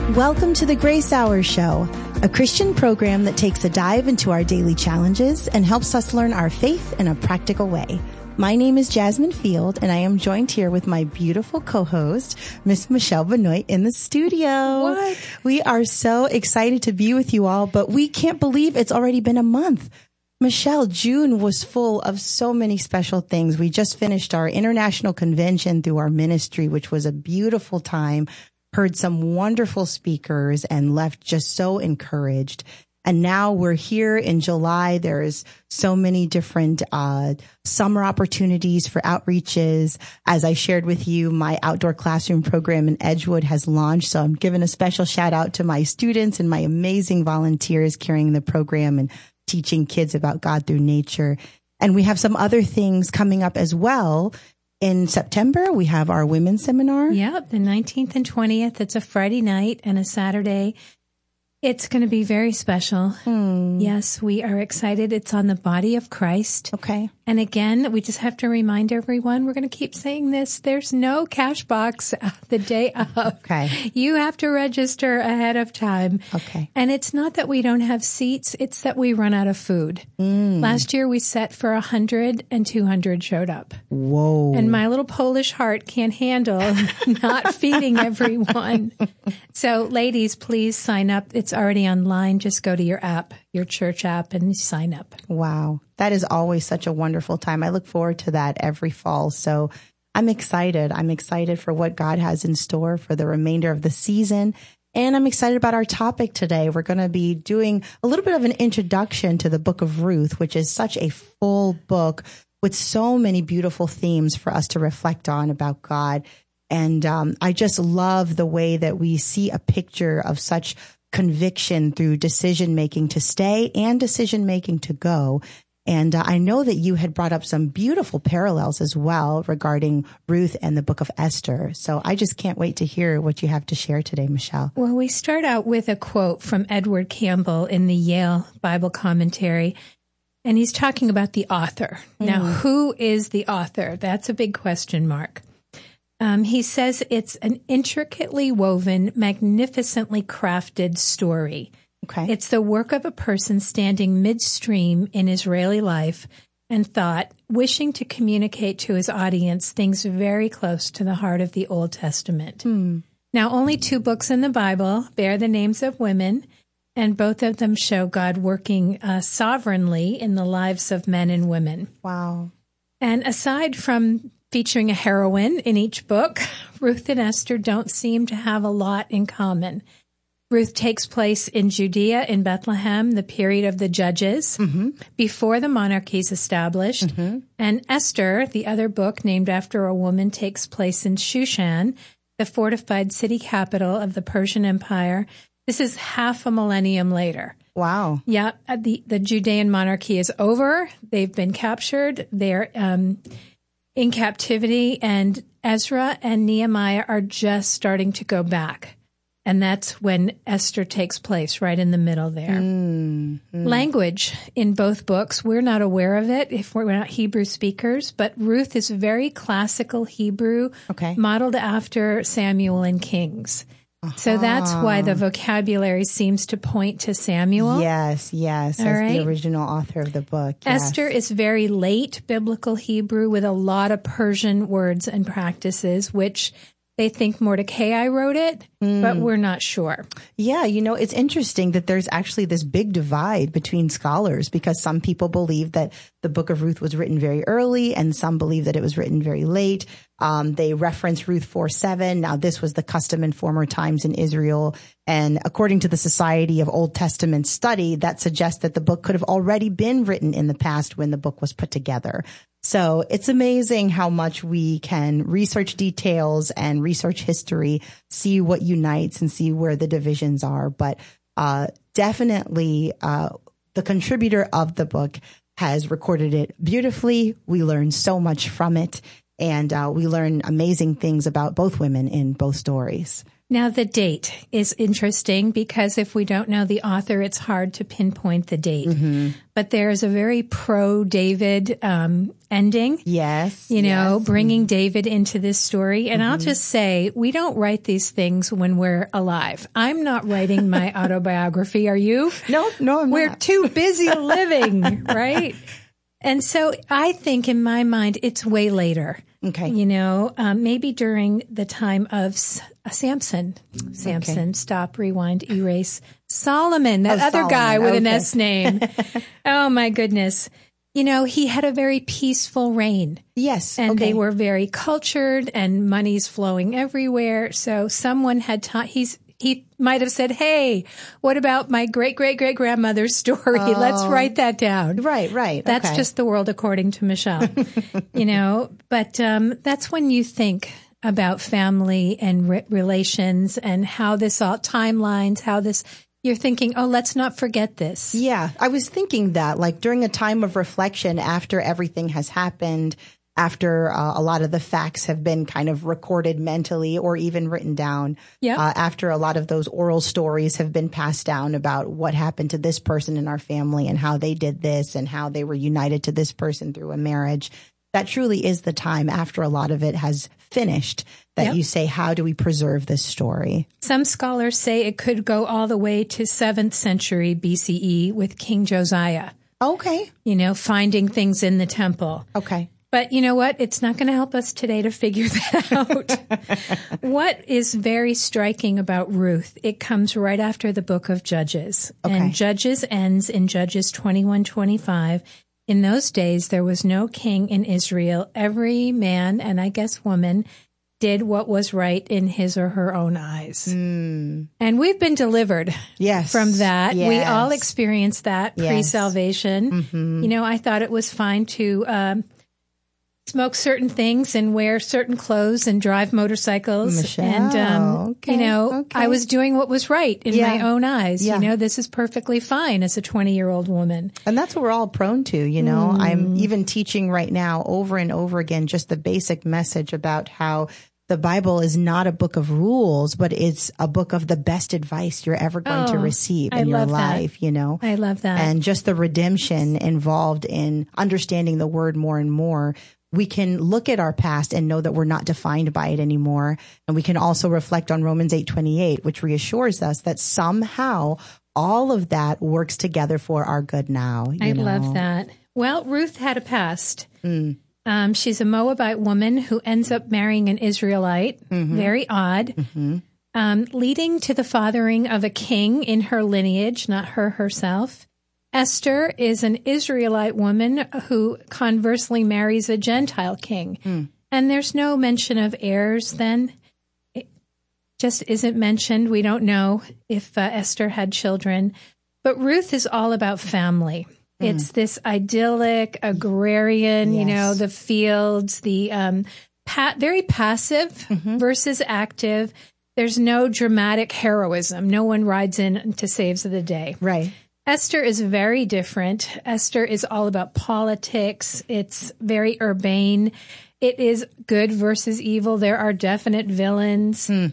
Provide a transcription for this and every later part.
Welcome to the Grace Hour Show, a Christian program that takes a dive into our daily challenges and helps us learn our faith in a practical way. My name is Jasmine Field, and I am joined here with my beautiful co-host, Miss Michelle Benoit, in the studio. What? We are so excited to be with you all, but we can't believe it's already been a month. Michelle, June was full of so many special things. We just finished our international convention through our ministry, which was a beautiful time. Heard some wonderful speakers and left just so encouraged. And now we're here in July. There's so many different summer opportunities for outreaches. As I shared with you, my outdoor classroom program in Edgewood has launched. So I'm giving a special shout out to my students and my amazing volunteers carrying the program and teaching kids about God through nature. And we have some other things coming up as well. In September, we have our women's seminar. Yep, the 19th and 20th. It's a Friday night and a Saturday. It's going to be very special. Yes, we are excited. It's on the body of Christ. Okay. And again, we just have to remind everyone, we're going to keep saying this, there's no cash box the day of. Okay. You have to register ahead of time. Okay. And it's not that we don't have seats, it's that we run out of food. Last year we set for 100 and 200 showed up. Whoa. And my little Polish heart can't handle not feeding everyone. So ladies, please sign up. It's already online. Just go to your app, your church app, and sign up. Wow. That is always such a wonderful time. I look forward to that every fall. So I'm excited. I'm excited for what God has in store for the remainder of the season. And I'm excited about our topic today. We're going to be doing a little bit of an introduction to the book of Ruth, which is such a full book with so many beautiful themes for us to reflect on about God. And I just love the way that we see a picture of such conviction through decision-making to stay and decision-making to go. And I know that you had brought up some beautiful parallels as well regarding Ruth and the book of Esther. So I just can't wait to hear what you have to share today, Michelle. Well, we start out with a quote from Edward Campbell in the Yale Bible Commentary. And he's talking about the author. Now, who is the author? That's a big question mark. He says it's an intricately woven, magnificently crafted story. Okay. It's the work of a person standing midstream in Israeli life and thought, wishing to communicate to his audience things very close to the heart of the Old Testament. Now, only 2 books in the Bible bear the names of women, and both of them show God working sovereignly in the lives of men and women. Wow. And aside from featuring a heroine in each book, Ruth and Esther don't seem to have a lot in common. Ruth takes place in Judea, in Bethlehem, the period of the Judges, before the monarchy is established. And Esther, the other book named after a woman, takes place in Shushan, the fortified city capital of the Persian Empire. This is half a millennium later. Wow. Yeah, the Judean monarchy is over. They've been captured. They're in captivity, and Ezra and Nehemiah are just starting to go back. And that's when Esther takes place, right in the middle there. Language in both books, we're not aware of it if we're not Hebrew speakers, but Ruth is very classical Hebrew, modeled after Samuel and Kings. So that's why the vocabulary seems to point to Samuel. Yes, as the original author of the book. Yes. Esther is very late biblical Hebrew with a lot of Persian words and practices, which they think Mordecai wrote it, but we're not sure. Yeah, it's interesting that there's actually this big divide between scholars because some people believe that the book of Ruth was written very early and some believe that it was written very late. They reference Ruth 4:7. Now, this was the custom in former times in Israel. And according to the Society of Old Testament Study, that suggests that the book could have already been written in the past when the book was put together. So it's amazing how much we can research details and research history, see what unites and see where the divisions are. But definitely the contributor of the book has recorded it beautifully. We learn so much from it. And we learn amazing things about both women in both stories. Now, the date is interesting because if we don't know the author, it's hard to pinpoint the date. Mm-hmm. But there's a very pro-David ending. Yes. Bringing David into this story. And I'll just say, we don't write these things when we're alive. I'm not writing my autobiography. Are you? No, I'm not. We're too busy living, right? And so I think in my mind, it's way later. Okay. Maybe during the time of Samson, stop, rewind, erase. Solomon, that other guy with an S name. Oh my goodness. He had a very peaceful reign. Yes. And they were very cultured and money's flowing everywhere. So someone had taught, he might have said, hey, what about my great-great-great-grandmother's story? Let's write that down. Right. That's just the world according to Michelle, But that's when you think about family and relations and how this all timelines, you're thinking, oh, let's not forget this. Yeah, I was thinking that, like during a time of reflection after everything has happened, after a lot of the facts have been kind of recorded mentally or even written down, after a lot of those oral stories have been passed down about what happened to this person in our family and how they did this and how they were united to this person through a marriage, that truly is the time after a lot of it has finished that you say, how do we preserve this story? Some scholars say it could go all the way to 7th century BCE with King Josiah. Okay. Finding things in the temple. Okay. But you know what? It's not going to help us today to figure that out. What is very striking about Ruth, it comes right after the book of Judges. Okay. And Judges ends in Judges 21:25. In those days, there was no king in Israel. Every man, and I guess woman, did what was right in his or her own eyes. Mm. And we've been delivered from that. Yes. We all experienced that pre-salvation. Mm-hmm. I thought it was fine to smoke certain things and wear certain clothes and drive motorcycles. Michelle, and, I was doing what was right in my own eyes. Yeah. This is perfectly fine as a 20-year-old woman. And that's what we're all prone to, I'm even teaching right now over and over again just the basic message about how the Bible is not a book of rules, but it's a book of the best advice you're ever going to receive in your life, I love that. And just the redemption involved in understanding the word more and more. We can look at our past and know that we're not defined by it anymore. And we can also reflect on Romans 8:28, which reassures us that somehow all of that works together for our good now. I love that. Well, Ruth had a past. She's a Moabite woman who ends up marrying an Israelite. Mm-hmm. Very odd. Mm-hmm. Leading to the fathering of a king in her lineage, not her herself. Esther is an Israelite woman who conversely marries a Gentile king. Mm. And there's no mention of heirs then. It just isn't mentioned. We don't know if Esther had children. But Ruth is all about family. Mm. It's this idyllic, agrarian, the fields, the very passive versus active. There's no dramatic heroism. No one rides in to saves the day. Right. Esther is very different. Esther is all about politics. It's very urbane. It is good versus evil. There are definite villains, and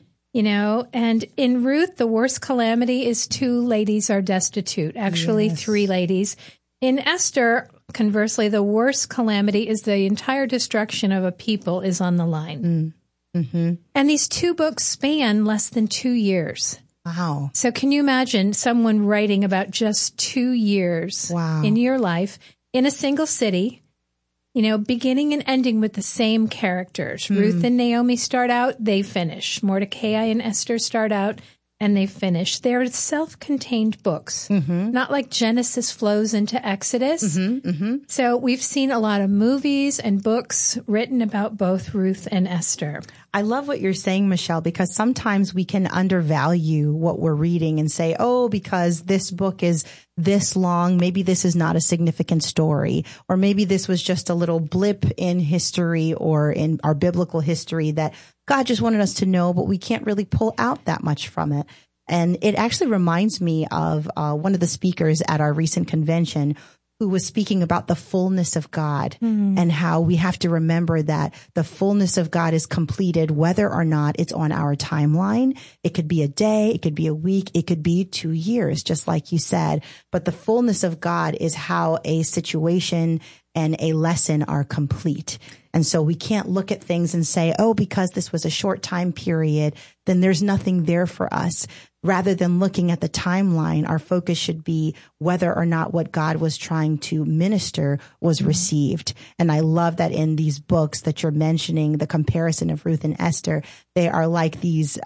in Ruth, the worst calamity is 2 ladies are destitute, actually 3 ladies. In Esther, conversely, the worst calamity is the entire destruction of a people is on the line. Mm-hmm. And these 2 books span less than 2 years. Wow. So can you imagine someone writing about just 2 years in your life in a single city, beginning and ending with the same characters? Ruth and Naomi start out, they finish. Mordecai and Esther start out, and they finish. They're self-contained books, not like Genesis flows into Exodus. So we've seen a lot of movies and books written about both Ruth and Esther. I love what you're saying, Michelle, because sometimes we can undervalue what we're reading and say, oh, because this book is this long, maybe this is not a significant story, or maybe this was just a little blip in history or in our biblical history that God just wanted us to know, but we can't really pull out that much from it. And it actually reminds me of one of the speakers at our recent convention who was speaking about the fullness of God and how we have to remember that the fullness of God is completed, whether or not it's on our timeline. It could be a day, it could be a week, it could be 2 years, just like you said. But the fullness of God is how a situation and a lesson are complete. And so we can't look at things and say, oh, because this was a short time period, then there's nothing there for us. Rather than looking at the timeline, our focus should be whether or not what God was trying to minister was received. And I love that in these books that you're mentioning, the comparison of Ruth and Esther, they are like these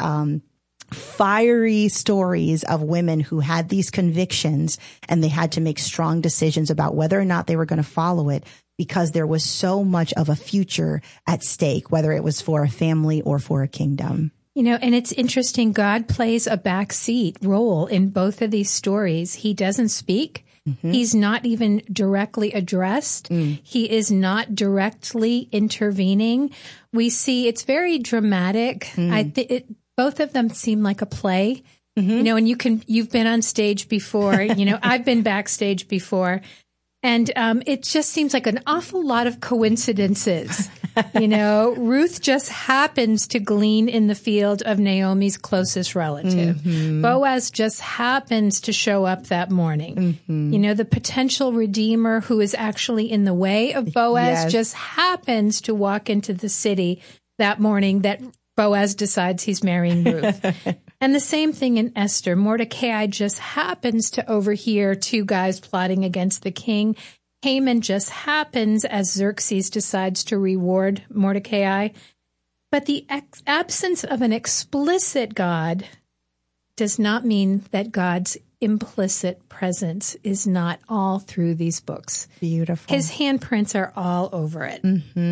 fiery stories of women who had these convictions and they had to make strong decisions about whether or not they were going to follow it, because there was so much of a future at stake, whether it was for a family or for a kingdom. You know, and it's interesting. God plays a backseat role in both of these stories. He doesn't speak. He's not even directly addressed. He is not directly intervening. We see it's very dramatic. Both of them seem like a play, you know, and you've been on stage before, you know, I've been backstage before. And it just seems like an awful lot of coincidences. You know, Ruth just happens to glean in the field of Naomi's closest relative. Boaz just happens to show up that morning. You know, the potential redeemer who is actually in the way of Boaz just happens to walk into the city that morning that Boaz decides he's marrying Ruth. And the same thing in Esther. Mordecai just happens to overhear two guys plotting against the king. Haman just happens as Xerxes decides to reward Mordecai. But the absence of an explicit God does not mean that God's implicit presence is not all through these books. Beautiful. His handprints are all over it.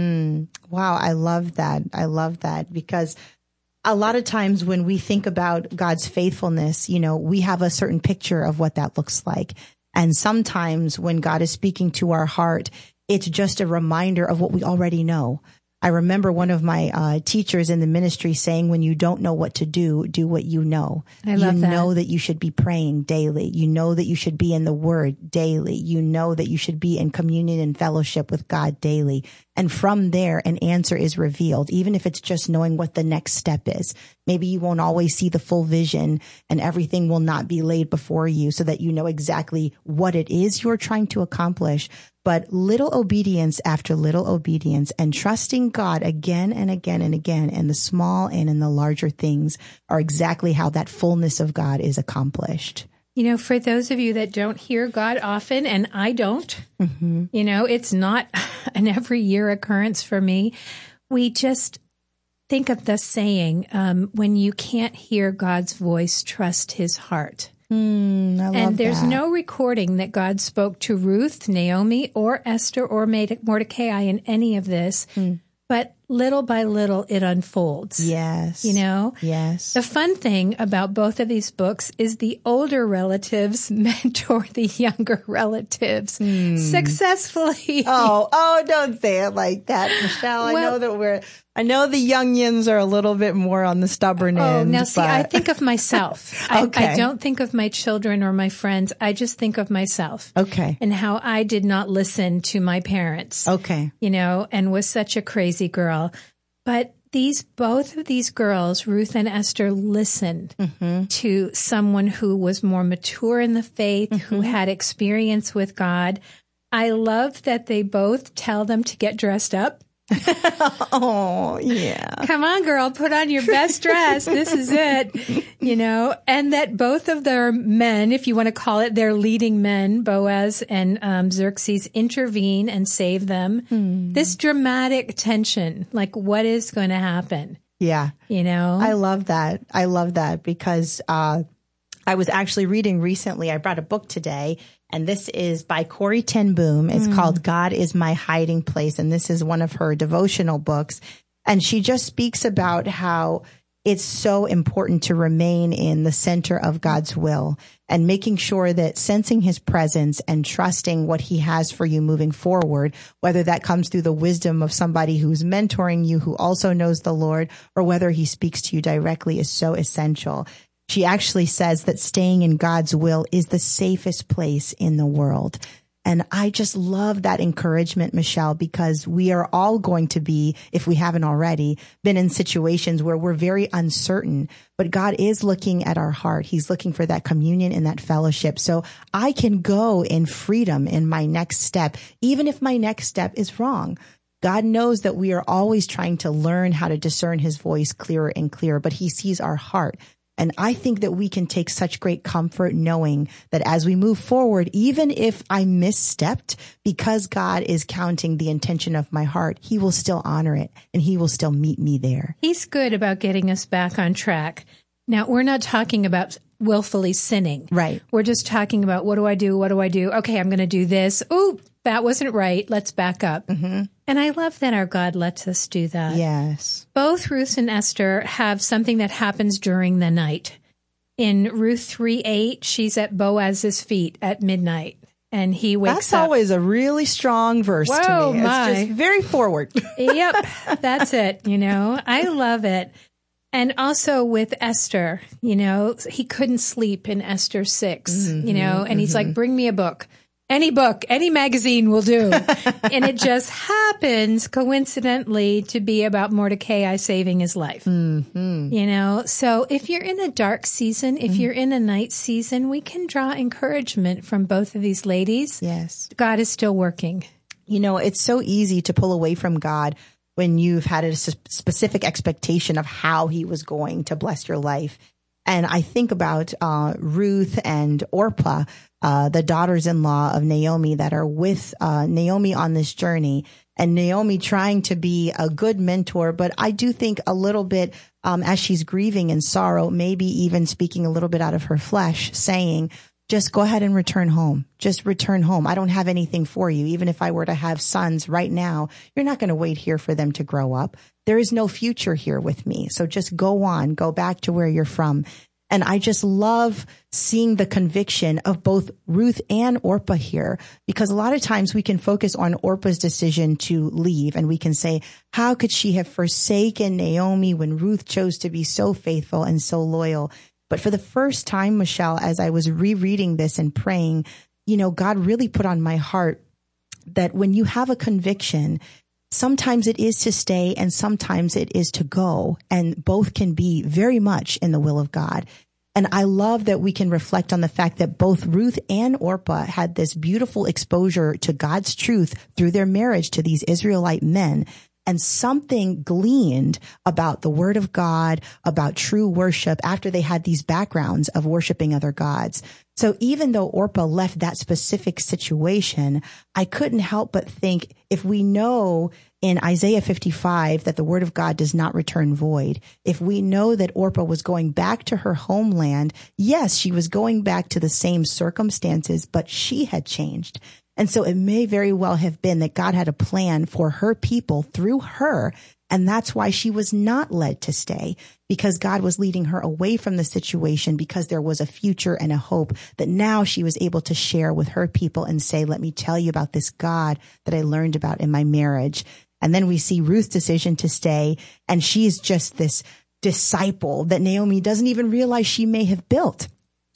Wow, I love that. I love that, because a lot of times when we think about God's faithfulness, you know, we have a certain picture of what that looks like. And sometimes when God is speaking to our heart, it's just a reminder of what we already know. I remember one of my teachers in the ministry saying, when you don't know what to do, do what you know. I love that. You know that you should be praying daily. You know that you should be in the Word daily. You know that you should be in communion and fellowship with God daily. And from there, an answer is revealed, even if it's just knowing what the next step is. Maybe you won't always see the full vision and everything will not be laid before you so that you know exactly what it is you're trying to accomplish. But little obedience after little obedience and trusting God again and again and again, and the small and in the larger things are exactly how that fullness of God is accomplished. You know, for those of you that don't hear God often, and I don't, you know, it's not an every year occurrence for me. We just think of the saying, when you can't hear God's voice, trust his heart. And there's no recording that God spoke to Ruth, Naomi, or Esther, or Mordecai in any of this. But little by little, it unfolds. Yes. You know? Yes. The fun thing about both of these books is the older relatives mentor the younger relatives successfully. Oh, don't say it like that, Michelle. I know the youngins are a little bit more on the stubborn end. Oh, now see, I think of myself. Okay. I don't think of my children or my friends. I just think of myself. Okay. And how I did not listen to my parents. Okay. You know, and was such a crazy girl. But both of these girls, Ruth and Esther, listened to someone who was more mature in the faith, who had experience with God. I love that they both tell them to get dressed up. Oh, yeah. Come on, girl, put on your best dress. This is it, you know, and that both of their men, if you want to call it their leading men, Boaz and Xerxes, intervene and save them. This dramatic tension, like what is going to happen? Yeah. You know, I love that. I love that because I was actually reading recently. I brought a book today. And this is by Corrie ten Boom. It's called God is My Hiding Place. And this is one of her devotional books. And she just speaks about how it's so important to remain in the center of God's will and making sure that sensing his presence and trusting what he has for you moving forward, whether that comes through the wisdom of somebody who's mentoring you, who also knows the Lord, or whether he speaks to you directly, is so essential. She actually says that staying in God's will is the safest place in the world. And I just love that encouragement, Michelle, because we are all going to be, if we haven't already, been in situations where we're very uncertain, but God is looking at our heart. He's looking for that communion and that fellowship. So I can go in freedom in my next step, even if my next step is wrong. God knows that we are always trying to learn how to discern his voice clearer and clearer, but he sees our heart. And I think that we can take such great comfort knowing that as we move forward, even if I misstepped, because God is counting the intention of my heart, he will still honor it and he will still meet me there. He's good about getting us back on track. Now, we're not talking about willfully sinning. Right. We're just talking about, what do I do? What do I do? Okay, I'm going to do this. Ooh, that wasn't right. Let's back up. Mm-hmm. And I love that our God lets us do that. Yes. Both Ruth and Esther have something that happens during the night. In Ruth 3:8, she's at Boaz's feet at midnight, and he wakes up. That's always a really strong verse to me. My. It's just very forward. Yep, that's it. I love it. And also with Esther, he couldn't sleep in Esther 6, and he's like, bring me a book. Any book, any magazine will do. And it just happens coincidentally to be about Mordecai saving his life. Mm-hmm. So if you're in a dark season, if you're in a night season, we can draw encouragement from both of these ladies. Yes. God is still working. It's so easy to pull away from God when you've had a specific expectation of how he was going to bless your life. And I think about Ruth and Orpah, the daughters-in-law of Naomi that are with Naomi on this journey, and Naomi trying to be a good mentor. But I do think a little bit as she's grieving in sorrow, maybe even speaking a little bit out of her flesh, saying, just go ahead and return home. Just return home. I don't have anything for you. Even if I were to have sons right now, you're not going to wait here for them to grow up. There is no future here with me. So just go on, go back to where you're from. And I just love seeing the conviction of both Ruth and Orpah here, because a lot of times we can focus on Orpah's decision to leave and we can say, how could she have forsaken Naomi when Ruth chose to be so faithful and so loyal? But for the first time, Michelle, as I was rereading this and praying, God really put on my heart that when you have a conviction, sometimes it is to stay and sometimes it is to go. And both can be very much in the will of God. And I love that we can reflect on the fact that both Ruth and Orpah had this beautiful exposure to God's truth through their marriage to these Israelite men. And something gleaned about the word of God, about true worship after they had these backgrounds of worshiping other gods. So even though Orpah left that specific situation, I couldn't help but think, if we know in Isaiah 55 that the word of God does not return void, if we know that Orpah was going back to her homeland, yes, she was going back to the same circumstances, but she had changed. And so it may very well have been that God had a plan for her people through her. And that's why she was not led to stay, because God was leading her away from the situation, because there was a future and a hope that now she was able to share with her people and say, let me tell you about this God that I learned about in my marriage. And then we see Ruth's decision to stay. And she is just this disciple that Naomi doesn't even realize she may have built.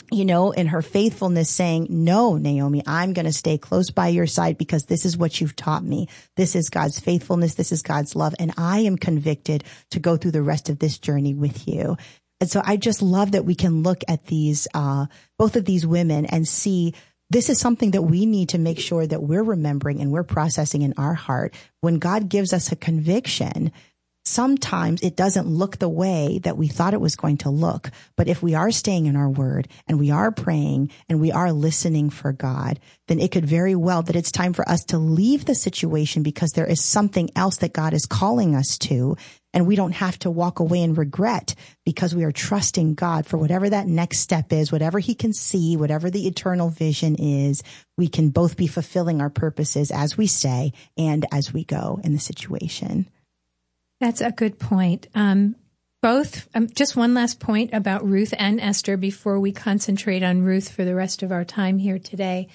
In her faithfulness, saying, no, Naomi, I'm going to stay close by your side because this is what you've taught me. This is God's faithfulness. This is God's love. And I am convicted to go through the rest of this journey with you. And so I just love that we can look at these, both of these women and see this is something that we need to make sure that we're remembering and we're processing in our heart. When God gives us a conviction, sometimes it doesn't look the way that we thought it was going to look. But if we are staying in our word and we are praying and we are listening for God, then it could very well that it's time for us to leave the situation because there is something else that God is calling us to. And we don't have to walk away in regret because we are trusting God for whatever that next step is, whatever he can see, whatever the eternal vision is. We can both be fulfilling our purposes as we stay and as we go in the situation. That's a good point. Just one last point about Ruth and Esther before we concentrate on Ruth for the rest of our time here today.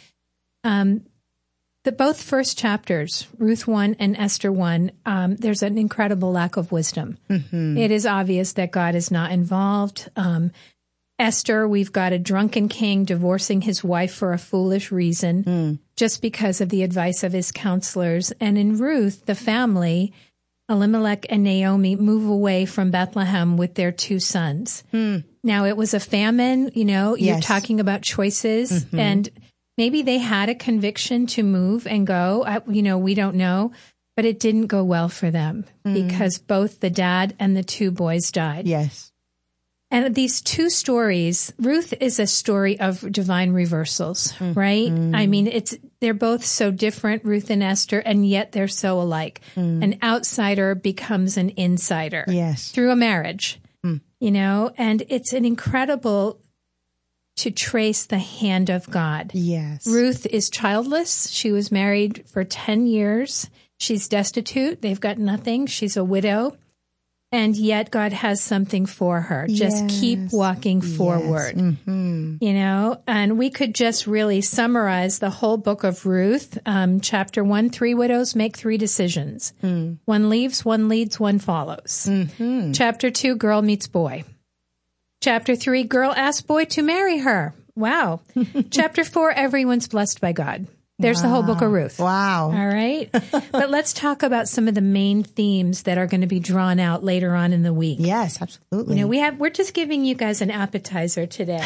The both first chapters, Ruth 1 and Esther 1, there's an incredible lack of wisdom. Mm-hmm. It is obvious that God is not involved. Esther, we've got a drunken king divorcing his wife for a foolish reason, just because of the advice of his counselors. And in Ruth, the family, Elimelech and Naomi, move away from Bethlehem with their 2 sons. Now, it was a famine, you're talking about choices, and maybe they had a conviction to move and go. We don't know, but it didn't go well for them because both the dad and the 2 boys died. Yes. And these 2 stories, Ruth is a story of divine reversals, right? I mean, they're both so different, Ruth and Esther, and yet they're so alike. An outsider becomes an insider through a marriage, and it's an incredible to trace the hand of God. Yes. Ruth is childless. She was married for 10 years. She's destitute. They've got nothing. She's a widow. And yet God has something for her. Just keep walking forward, and we could just really summarize the whole book of Ruth. Chapter 1, 3 widows make 3 decisions. One leaves, one leads, one follows. Chapter 2, girl meets boy. Chapter 3, girl asks boy to marry her. Wow. Chapter 4, everyone's blessed by God. There's the whole book of Ruth. Wow. All right. But let's talk about some of the main themes that are going to be drawn out later on in the week. Yes, absolutely. We're just giving you guys an appetizer today.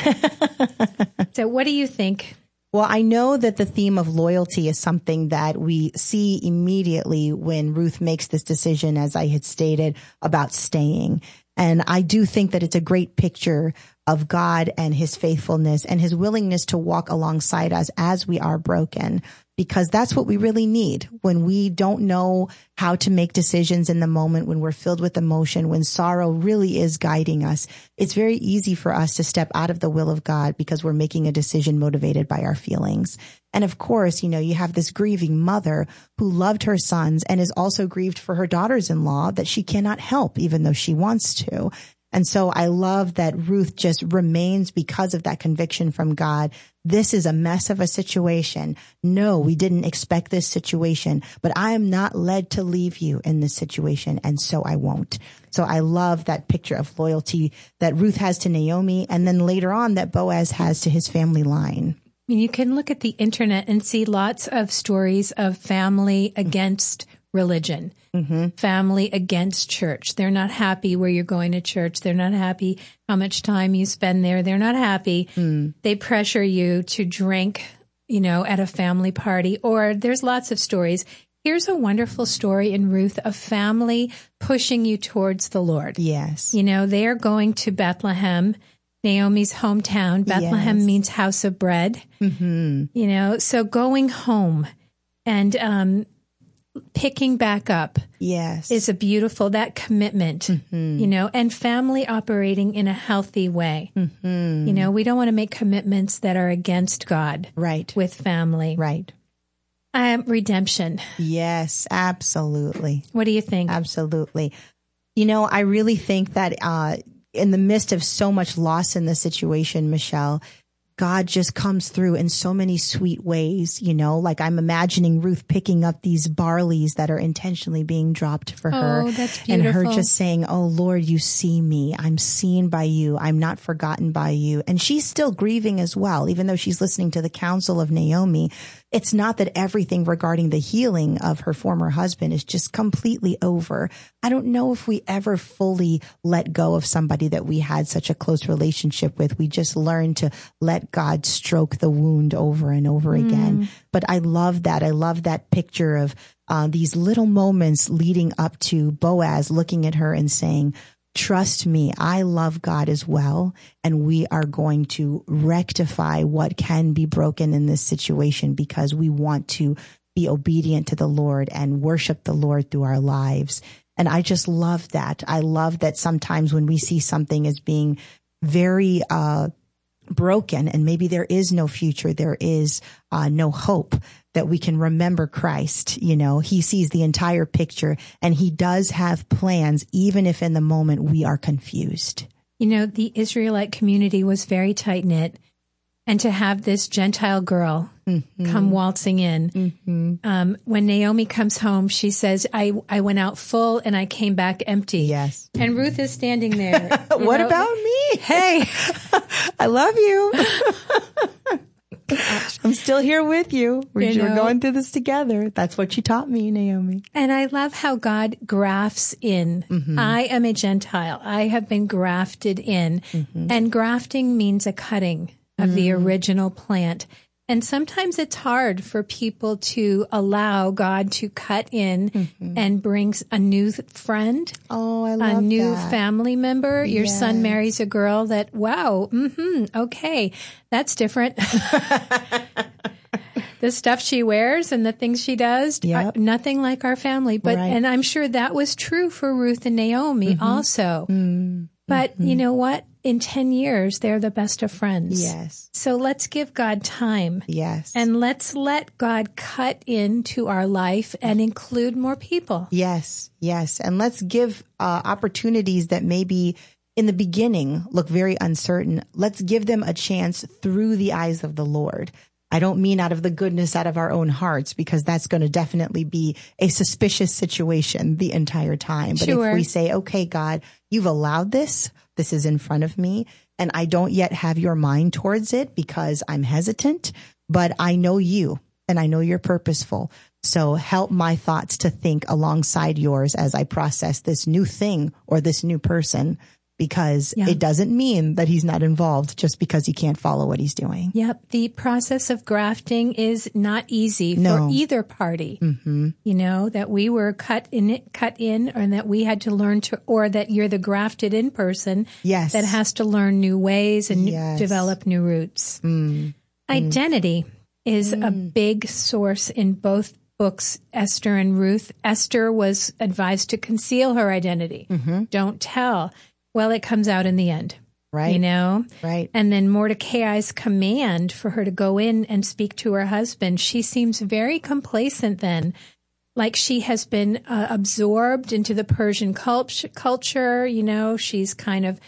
So what do you think? Well, I know that the theme of loyalty is something that we see immediately when Ruth makes this decision, as I had stated, about staying. And I do think that it's a great picture of God and his faithfulness and his willingness to walk alongside us as we are broken, because that's what we really need when we don't know how to make decisions in the moment, when we're filled with emotion, when sorrow really is guiding us. It's very easy for us to step out of the will of God because we're making a decision motivated by our feelings. And of course, you have this grieving mother who loved her sons and is also grieved for her daughters-in-law that she cannot help, even though she wants to. And so I love that Ruth just remains because of that conviction from God. This is a mess of a situation. No, we didn't expect this situation, but I am not led to leave you in this situation, and so I won't. So I love that picture of loyalty that Ruth has to Naomi, and then later on that Boaz has to his family line. You can look at the internet and see lots of stories of family against religion, family against church. They're not happy where you're going to church. They're not happy how much time you spend there. They're not happy. They pressure you to drink, at a family party, or there's lots of stories. Here's a wonderful story in Ruth, a family pushing you towards the Lord. Yes. They're going to Bethlehem, Naomi's hometown. Bethlehem means house of bread, so going home and, picking back up is a beautiful, that commitment, and family operating in a healthy way. We don't want to make commitments that are against God. Right. With family. Right. Redemption. Yes, absolutely. What do you think? Absolutely. I really think that in the midst of so much loss in the situation, Michelle, God just comes through in so many sweet ways, like I'm imagining Ruth picking up these barleys that are intentionally being dropped for her. Oh, that's beautiful. And her just saying, oh, Lord, you see me. I'm seen by you. I'm not forgotten by you. And she's still grieving as well, even though she's listening to the counsel of Naomi. It's not that everything regarding the healing of her former husband is just completely over. I don't know if we ever fully let go of somebody that we had such a close relationship with. We just learn to let God stroke the wound over and over again. But I love that. I love that picture of these little moments leading up to Boaz looking at her and saying, trust me, I love God as well, and we are going to rectify what can be broken in this situation because we want to be obedient to the Lord and worship the Lord through our lives. And I just love that. I love that sometimes when we see something as being very broken and maybe there is no future, there is no hope, that we can remember Christ. He sees the entire picture and he does have plans, even if in the moment we are confused. The Israelite community was very tight-knit. and to have this Gentile girl come waltzing in. When Naomi comes home, she says, I went out full and I came back empty. Yes. And Ruth is standing there. What about me? Hey, I love you. I'm still here with you. We're going through this together. That's what you taught me, Naomi. And I love how God grafts in. I am a Gentile. I have been grafted in. And grafting means a cutting of the original plant. And sometimes it's hard for people to allow God to cut in and brings a new friend. Oh, I love a new that. family member. Your son marries a girl that, wow, okay, that's different. The stuff she wears and the things she does, nothing like our family. But and I'm sure that was true for Ruth and Naomi also. But you know what? In 10 years, they're the best of friends. Yes. So let's give God time. Yes. And let's let God cut into our life and include more people. Yes. Yes. And let's give opportunities that maybe in the beginning look very uncertain. Let's give them a chance through the eyes of the Lord. I don't mean out of the goodness out of our own hearts, because that's going to definitely be a suspicious situation the entire time. But if we say, okay, God, you've allowed this. This is in front of me, and I don't yet have your mind towards it because I'm hesitant, but I know you and I know you're purposeful. So help my thoughts to think alongside yours as I process this new thing or this new person, because it doesn't mean that he's not involved just because he can't follow what he's doing. Yep. The process of grafting is not easy for either party. You know, that we were cut in, or that we had to learn to, or that you're the grafted in person that has to learn new ways and develop new roots. Identity is a big source in both books, Esther and Ruth. Esther was advised to conceal her identity. Don't tell. Well, it comes out in the end. Right. You know? Right. And then Mordecai's command for her to go in and speak to her husband, she seems very complacent then. Like she has been absorbed into the Persian culture. You know, she's kind of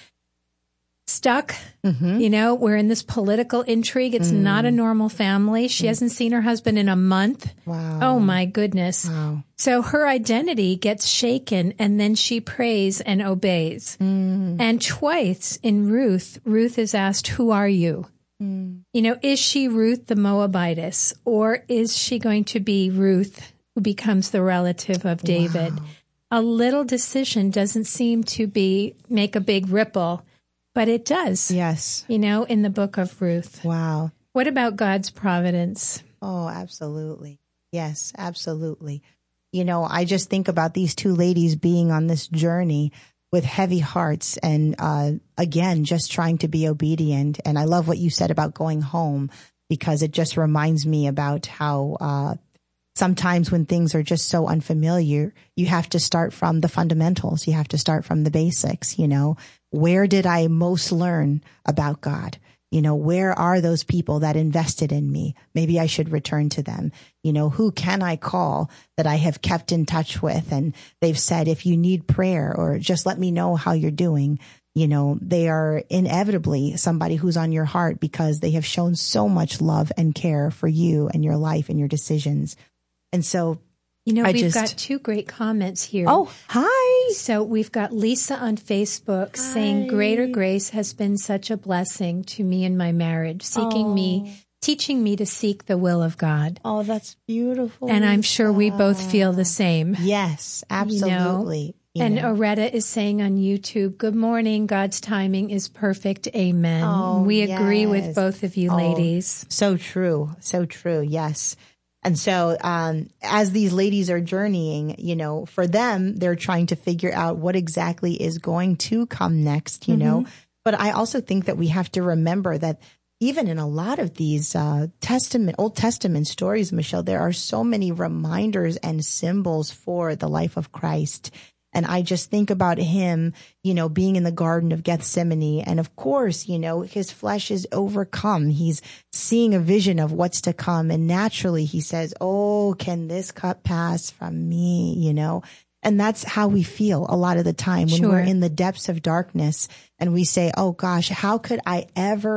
stuck. You know, we're in this political intrigue. It's not a normal family. She hasn't seen her husband in a month. Wow. Oh, my goodness. Wow. So her identity gets shaken, and then she prays and obeys. And twice in Ruth is asked, who are you? You know, is she Ruth the Moabitess, or is she going to be Ruth who becomes the relative of David? Wow. A little decision doesn't seem to make a big ripple, but it does. Yes. You know, in the book of Ruth. Wow. What about God's providence? Oh, absolutely. Yes, absolutely. You know, I just think about these two ladies being on this journey with heavy hearts and, again, just trying to be obedient. And I love what you said about going home, because it just reminds me about how, sometimes when things are just so unfamiliar, you have to start from the fundamentals. You have to start from the basics. You know, where did I most learn about God? You know, where are those people that invested in me? Maybe I should return to them. You know, who can I call that I have kept in touch with? And they've said, if you need prayer or just let me know how you're doing, you know, they are inevitably somebody who's on your heart because they have shown so much love and care for you and your life and your decisions. And so, you know, we've got two great comments here. Oh, hi. So we've got Lisa on Facebook saying, greater grace has been such a blessing to me in my marriage, teaching me to seek the will of God. Oh, that's beautiful. And I'm sure we both feel the same. Yes, absolutely. And Oretta is saying on YouTube, good morning. God's timing is perfect. Amen. Oh, we agree with both of you ladies. So true. So true. Yes. And so, as these ladies are journeying, you know, for them, they're trying to figure out what exactly is going to come next, you know. But I also think that we have to remember that even in a lot of these Old Testament stories, Michelle, there are so many reminders and symbols for the life of Christ. And I just think about him, you know, being in the Garden of Gethsemane. And of course, you know, his flesh is overcome. He's seeing a vision of what's to come. And naturally he says, oh, can this cup pass from me? You know, and that's how we feel a lot of the time when we're in the depths of darkness and we say, oh gosh, how could I ever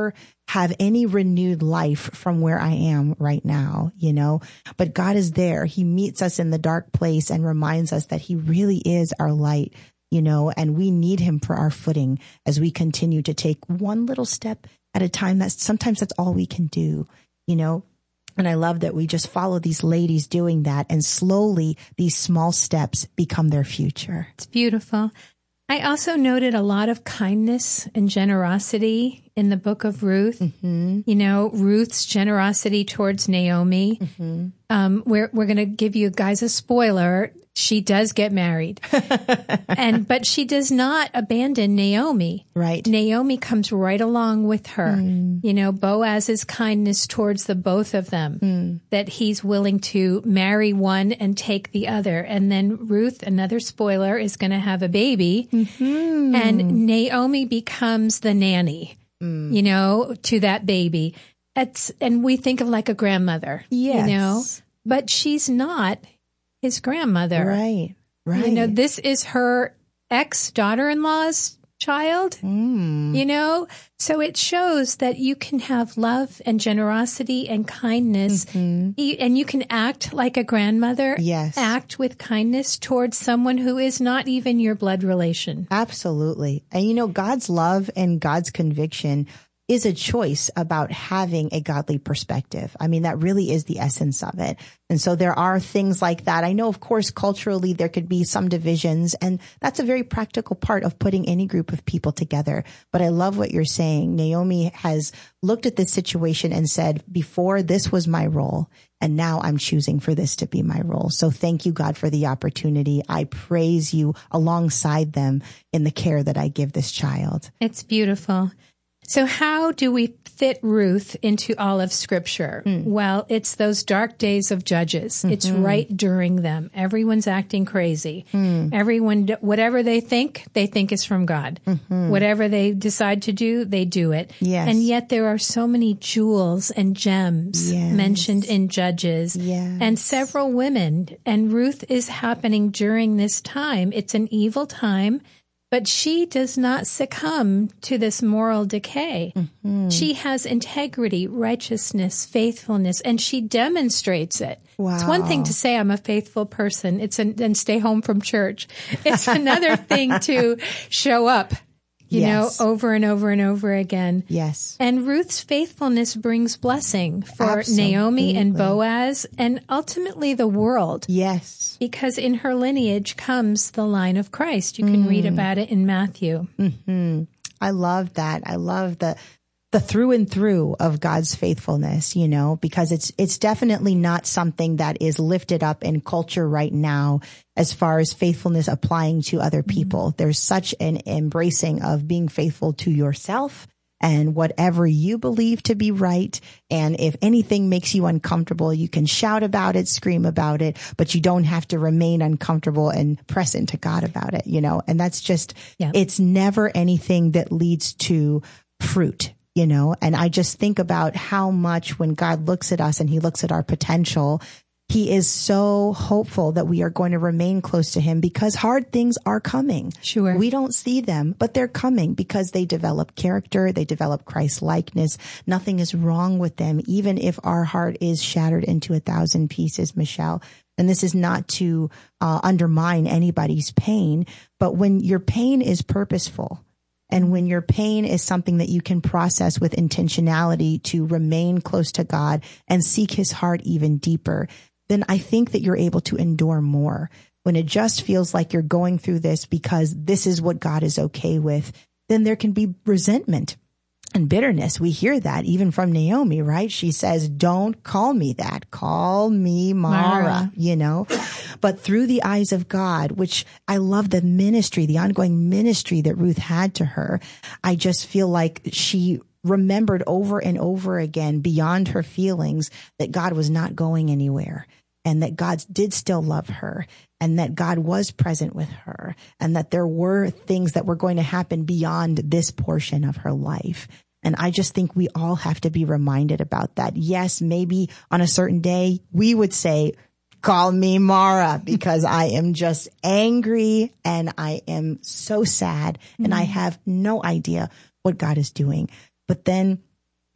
have any renewed life from where I am right now, but God is there. He meets us in the dark place and reminds us that he really is our light, and we need him for our footing as we continue to take one little step at a time. Sometimes that's all we can do, And I love that we just follow these ladies doing that, and slowly these small steps become their future. It's beautiful. I also noted a lot of kindness and generosity in the book of Ruth. Mm-hmm. Ruth's generosity towards Naomi. Mm-hmm. We're going to give you guys a spoiler. She does get married, but she does not abandon Naomi. Right. Naomi comes right along with her. Boaz's kindness towards the both of them, that he's willing to marry one and take the other. And then Ruth, another spoiler, is going to have a baby, and Naomi becomes the nanny, to that baby. And we think of like a grandmother, but she's not his grandmother. Right. This is her ex-daughter-in-law's child, So it shows that you can have love and generosity and kindness, and you can act like a grandmother, act with kindness towards someone who is not even your blood relation. Absolutely. And God's love and God's conviction is a choice about having a godly perspective. I mean, that really is the essence of it. And so there are things like that. I know, of course, culturally, there could be some divisions, and that's a very practical part of putting any group of people together. But I love what you're saying. Naomi has looked at this situation and said, before, this was my role, and now I'm choosing for this to be my role. So thank you, God, for the opportunity. I praise you alongside them in the care that I give this child. It's beautiful. So how do we fit Ruth into all of Scripture? Well, it's those dark days of Judges. It's right during them. Everyone's acting crazy. Everyone, whatever they think is from God. Whatever they decide to do, they do it. Yes. And yet there are so many jewels and gems mentioned in Judges, and several women. And Ruth is happening during this time. It's an evil time. But she does not succumb to this moral decay. She has integrity, righteousness, faithfulness, and she demonstrates it. Wow. It's one thing to say I'm a faithful person and stay home from church. It's another thing to show up, over and over and over again. Yes. And Ruth's faithfulness brings blessing for Naomi and Boaz and ultimately the world. Yes. Because in her lineage comes the line of Christ. You can read about it in Matthew. I love that. I love the through and through of God's faithfulness, because it's definitely not something that is lifted up in culture right now as far as faithfulness applying to other people. There's such an embracing of being faithful to yourself and whatever you believe to be right. And if anything makes you uncomfortable, you can shout about it, scream about it, but you don't have to remain uncomfortable and press into God about it, and that's just, it's never anything that leads to fruit. And I just think about how much when God looks at us and he looks at our potential, he is so hopeful that we are going to remain close to him because hard things are coming. Sure. We don't see them, but they're coming because they develop character. They develop Christ likeness. Nothing is wrong with them, even if our heart is shattered into 1,000 pieces, Michelle. And this is not to undermine anybody's pain, but when your pain is purposeful, and when your pain is something that you can process with intentionality to remain close to God and seek his heart even deeper, then I think that you're able to endure more. When it just feels like you're going through this because this is what God is okay with, then there can be resentment and bitterness. We hear that even from Naomi, right? She says, don't call me that. Call me Mara, But through the eyes of God, which I love the ministry, the ongoing ministry that Ruth had to her, I just feel like she remembered over and over again beyond her feelings that God was not going anywhere and that God did still love her and that God was present with her and that there were things that were going to happen beyond this portion of her life. And I just think we all have to be reminded about that. Yes, maybe on a certain day we would say, call me Mara, because I am just angry and I am so sad and I have no idea what God is doing. But then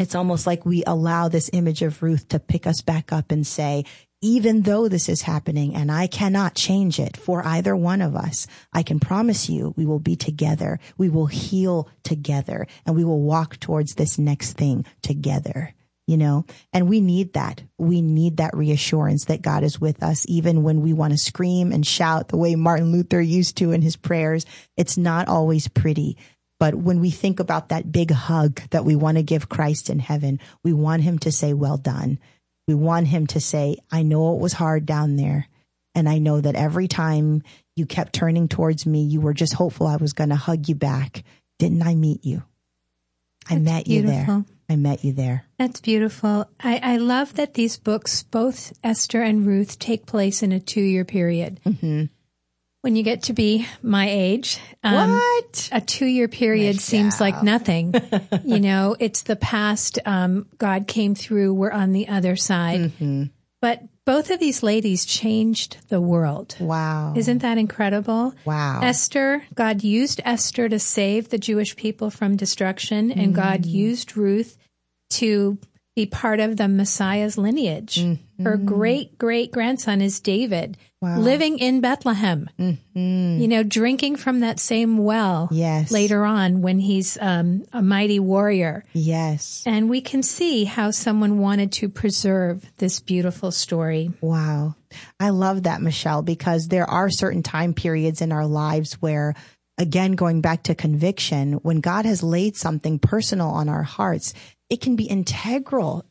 It's almost like we allow this image of Ruth to pick us back up and say, even though this is happening and I cannot change it for either one of us, I can promise you we will be together. We will heal together and we will walk towards this next thing together, you know, and we need that. We need that reassurance that God is with us, even when we want to scream and shout the way Martin Luther used to in his prayers. It's not always pretty. But when we think about that big hug that we want to give Christ in heaven, we want him to say, well done. We want him to say, I know it was hard down there. And I know that every time you kept turning towards me, you were just hopeful I was going to hug you back. Didn't I meet you? I met you there. I met you there. That's beautiful. I love that these books, both Esther and Ruth, take place in a 2-year period. Mm-hmm. When you get to be my age, a 2-year period seems like nothing. You know, it's the past. God came through. We're on the other side. Mm-hmm. But both of these ladies changed the world. Wow. Isn't that incredible? Wow. Esther, God used Esther to save the Jewish people from destruction, and God used Ruth to be part of the Messiah's lineage. Mm-hmm. Her great-great-grandson is David, living in Bethlehem, you know, drinking from that same well later on when he's a mighty warrior. Yes. And we can see how someone wanted to preserve this beautiful story. Wow. I love that, Michelle, because there are certain time periods in our lives where, again, going back to conviction, when God has laid something personal on our hearts, it can be integral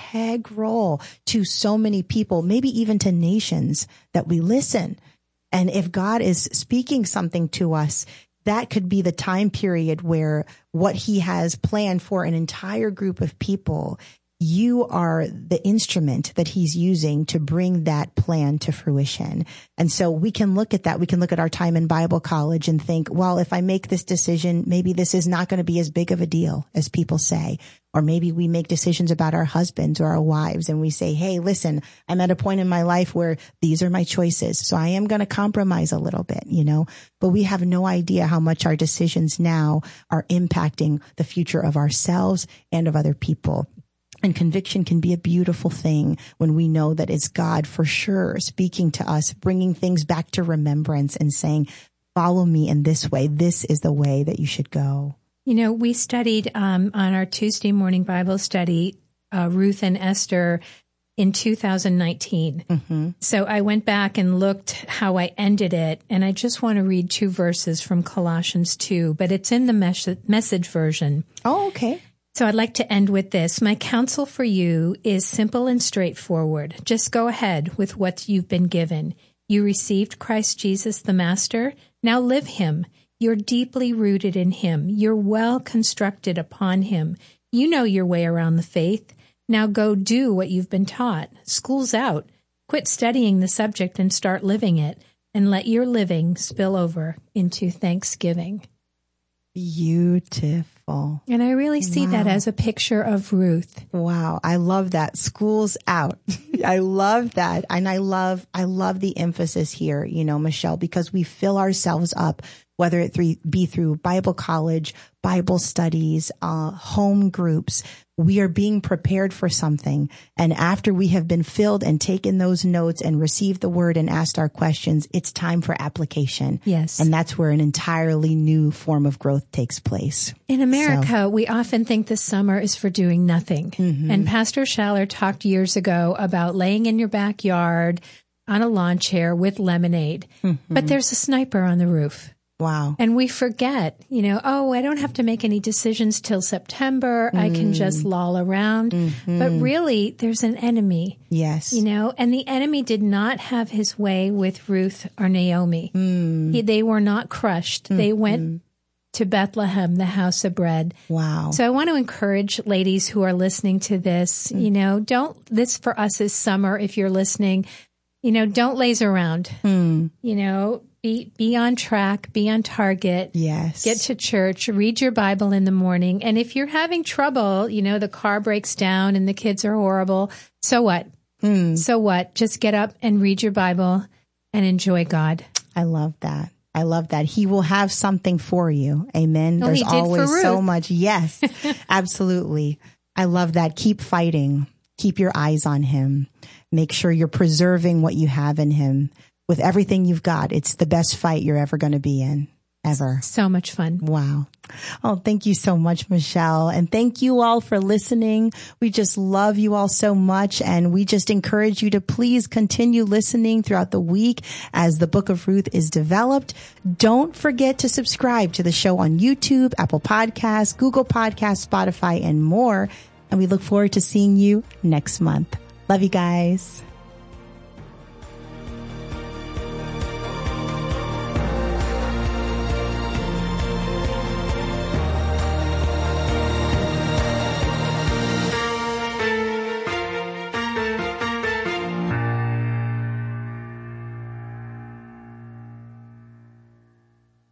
to so many people, maybe even to nations that we listen. And if God is speaking something to us, that could be the time period where what he has planned for an entire group of people, you are the instrument that he's using to bring that plan to fruition. And so we can look at that. We can look at our time in Bible college and think, well, if I make this decision, maybe this is not going to be as big of a deal as people say. Or maybe we make decisions about our husbands or our wives and we say, hey, listen, I'm at a point in my life where these are my choices. So I am going to compromise a little bit, you know, but we have no idea how much our decisions now are impacting the future of ourselves and of other people. And conviction can be a beautiful thing when we know that it's God for sure speaking to us, bringing things back to remembrance and saying, follow me in this way. This is the way that you should go. You know, we studied on our Tuesday morning Bible study, Ruth and Esther in 2019. Mm-hmm. So I went back and looked how I ended it. And I just want to read 2 verses from Colossians 2, but it's in the message version. Oh, okay. So I'd like to end with this. My counsel for you is simple and straightforward. Just go ahead with what you've been given. You received Christ Jesus the Master. Now live him. You're deeply rooted in him. You're well constructed upon him. You know your way around the faith. Now go do what you've been taught. School's out. Quit studying the subject and start living it. And let your living spill over into thanksgiving. Beautiful. And I really see that as a picture of Ruth. Wow. I love that. School's out. I love that. And I love the emphasis here, you know, Michelle, because we fill ourselves up, whether it be through Bible college, Bible studies, home groups. We are being prepared for something. And after we have been filled and taken those notes and received the word and asked our questions, it's time for application. Yes. And that's where an entirely new form of growth takes place. In America, we often think the summer is for doing nothing. Mm-hmm. And Pastor Schaller talked years ago about laying in your backyard on a lawn chair with lemonade. Mm-hmm. But there's a sniper on the roof. Wow. And we forget, you know, I don't have to make any decisions till September. I can just loll around. Mm-hmm. But really, there's an enemy. Yes. You know, and the enemy did not have his way with Ruth or Naomi. They were not crushed. They went to Bethlehem, the house of bread. Wow. So I want to encourage ladies who are listening to this, you know, this for us is summer. If you're listening, you know, don't laze around, you know, be on track, be on target. Yes. Get to church, read your Bible in the morning. And if you're having trouble, you know, the car breaks down and the kids are horrible. So what? So what? Just get up and read your Bible and enjoy God. I love that. I love that. He will have something for you. Amen. Well, There's he did always for Ruth. so much. Yes, absolutely. I love that. Keep fighting. Keep your eyes on him. Make sure you're preserving what you have in him with everything you've got. It's the best fight you're ever going to be in, ever. So much fun. Wow. Oh, thank you so much, Michelle. And thank you all for listening. We just love you all so much. And we just encourage you to please continue listening throughout the week as the Book of Ruth is developed. Don't forget to subscribe to the show on YouTube, Apple Podcasts, Google Podcasts, Spotify, and more. And we look forward to seeing you next month. Love you guys.